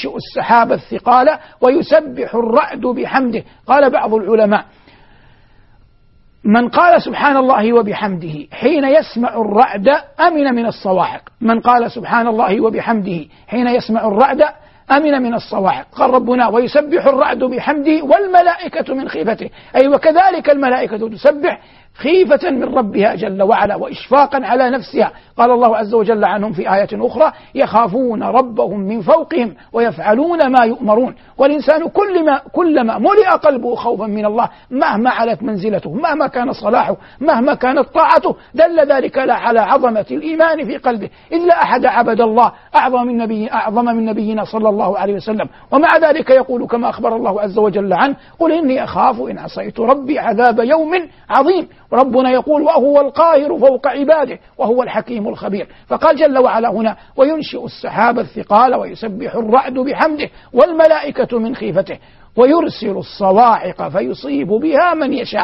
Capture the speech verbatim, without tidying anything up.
وينشئ السحاب الثقال ويسبح الرعد بحمده. قال بعض العلماء: من قال سبحان الله وبحمده حين يسمع الرعد أمن من الصواعق. من قال سبحان الله وبحمده حين يسمع الرعد أمن من الصواعق. قال ربنا: ويسبح الرعد بحمده والملائكة من خيفته، أي وكذلك الملائكة تسبح خيفة من ربها جل وعلا وإشفاقا على نفسها. قال الله عز وجل عنهم في آية أخرى: يخافون ربهم من فوقهم ويفعلون ما يؤمرون. والإنسان كلما, كلما ملئ قلبه خوفا من الله مهما علت منزلته، مهما كان صلاحه، مهما كانت طاعته، دل ذلك على عظمة الإيمان في قلبه، إذ لا أحد عبد الله أعظم من, نبي أعظم من نبينا صلى الله عليه وسلم. ومع ذلك يقول كما أخبر الله عز وجل عنه: قل إني أخاف إن عصيت ربي عذاب يوم عظيم. وربنا يقول: وهو القاهر فوق عباده وهو الحكيم الخبير. فقال جل وعلا هنا: وينشئ السحاب الثقال ويسبح الرعد بحمده والملائكة من خيفته ويرسل الصواعق فيصيب بها من يشاء.